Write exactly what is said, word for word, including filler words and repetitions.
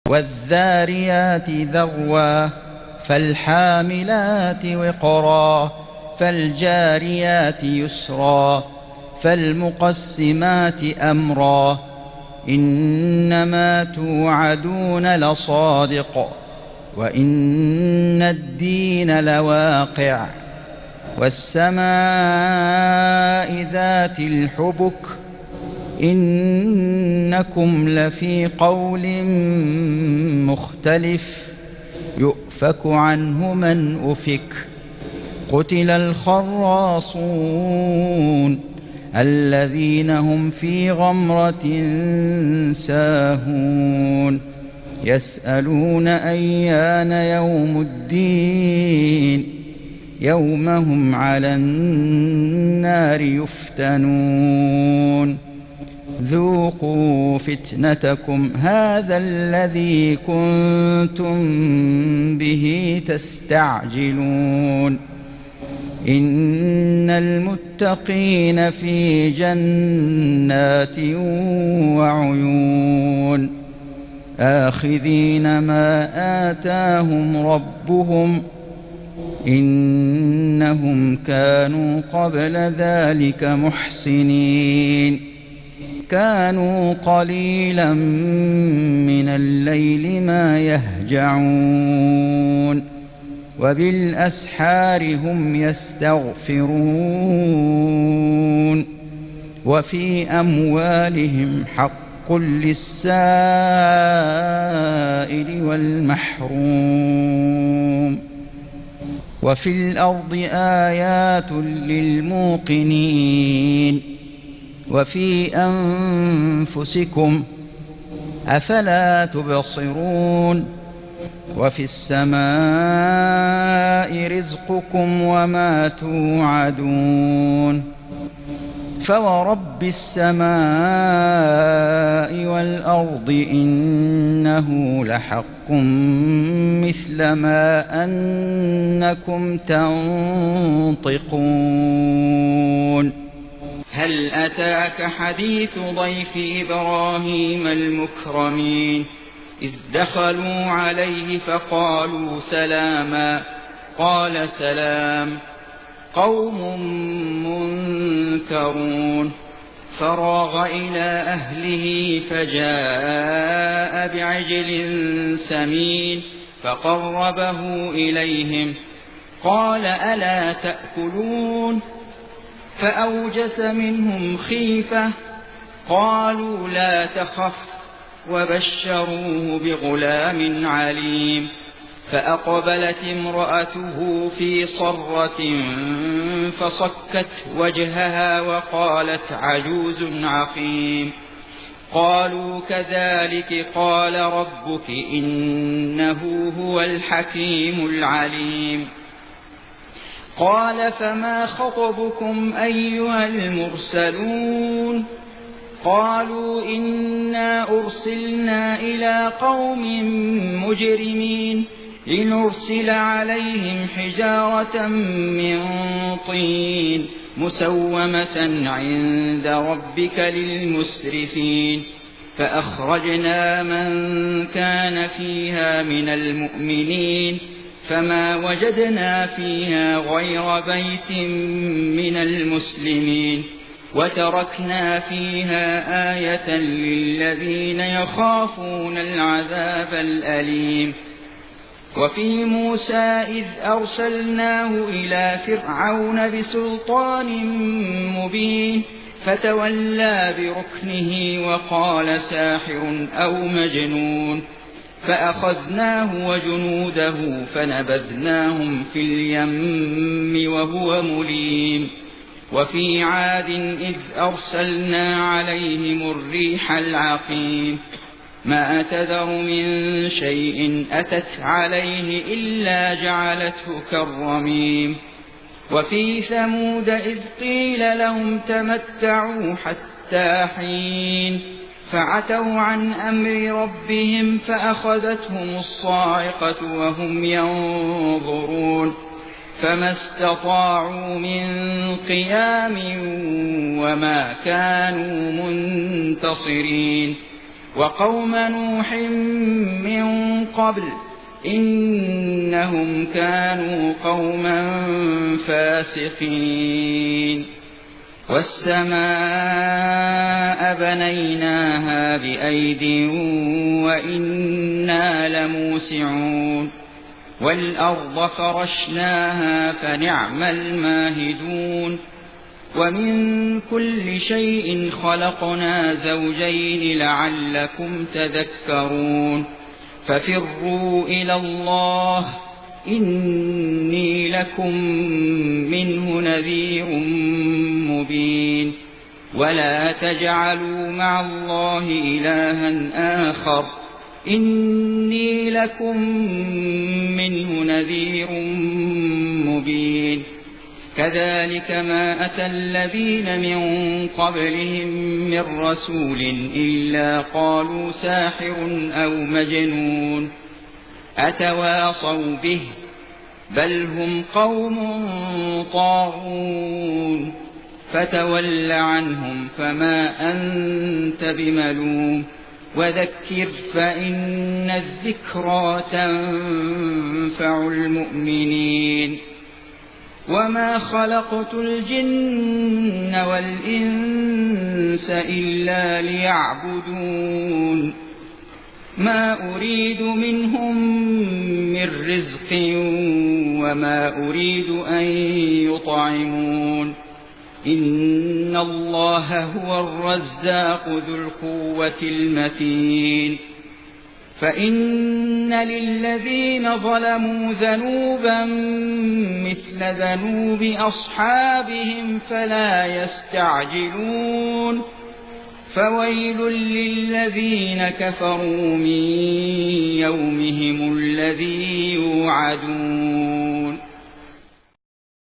والذاريات ذروا فالحاملات وقرا فالجاريات يسرا فالمقسمات أمرا إنما توعدون لصادق وإن الدين لواقع والسماء ذات الحبك إنكم لفي قول مختلف يؤفك عنه من أفك قتل الخراصون الذين هم في غمرة ساهون يسألون أيان يوم الدين يوم هم على النار يفتنون ذوقوا فتنتكم هذا الذي كنتم به تستعجلون إن المتقين في جنات وعيون آخذين ما آتاهم ربهم إنهم كانوا قبل ذلك محسنين كانوا قليلا من الليل ما يهجعون وبالأسحار هم يستغفرون وفي أموالهم حق للسائل والمحروم وفي الأرض آيات للموقنين وفي أنفسكم أفلا تبصرون وفي السماء رزقكم وما توعدون فورب السماء والأرض إنه لحق مثل ما أنكم تنطقون هل أتاك حديث ضيف إبراهيم المكرمين إذ دخلوا عليه فقالوا سلاما قال سلام قوم منكرون فراغ إلى أهله فجاء بعجل سمين فقربه إليهم قال ألا تأكلون فأوجس منهم خيفة قالوا لا تخف وبشروه بغلام عليم فأقبلت امرأته في صرة فصكت وجهها وقالت عجوز عقيم قالوا كذلك قال ربك إنه هو الحكيم العليم قال فما خطبكم أيها المرسلون قالوا إنا أرسلنا إلى قوم مجرمين لنرسل عليهم حجارة من طين مسومة عند ربك للمسرفين فأخرجنا من كان فيها من المؤمنين فما وجدنا فيها غير بيت من المسلمين وتركنا فيها آية للذين يخافون العذاب الأليم وفي موسى إذ أرسلناه إلى فرعون بسلطان مبين فتولى بركنه وقال ساحر أو مجنون فأخذناه وجنوده فنبذناهم في اليم وهو مليم وفي عاد إذ أرسلنا عليهم الريح العقيم ما تذر من شيء أتت عليه إلا جعلته كالرميم وفي ثمود إذ قيل لهم تمتعوا حتى حين فعتوا عن أمر ربهم فأخذتهم الصاعقة وهم ينظرون فما استطاعوا من قيام وما كانوا منتصرين وقوم نوح من قبل إنهم كانوا قوما فاسقين والسماء بنيناها بأيد وإنا لموسعون والأرض فرشناها فنعم الماهدون ومن كل شيء خلقنا زوجين لعلكم تذكرون ففروا إلى الله إني لكم منه نذير مبين ولا تجعلوا مع الله إلها آخر إني لكم منه نذير مبين كذلك ما أتى الذين من قبلهم من رسول إلا قالوا ساحر أو مجنون أتواصوا به بل هم قوم طاغون فتول عنهم فما أنت بملوم وذكر فإن الذكرى تنفع المؤمنين وما خلقت الجن والإنس إلا ليعبدون ما أريد منهم من رزق وما أريد أن يطعمون إن الله هو الرزاق ذو القوة المتين فإن للذين ظلموا ذنوبا مثل ذنوب أصحابهم فلا يستعجلون فويل للذين كفروا من يومهم الذي يوعدون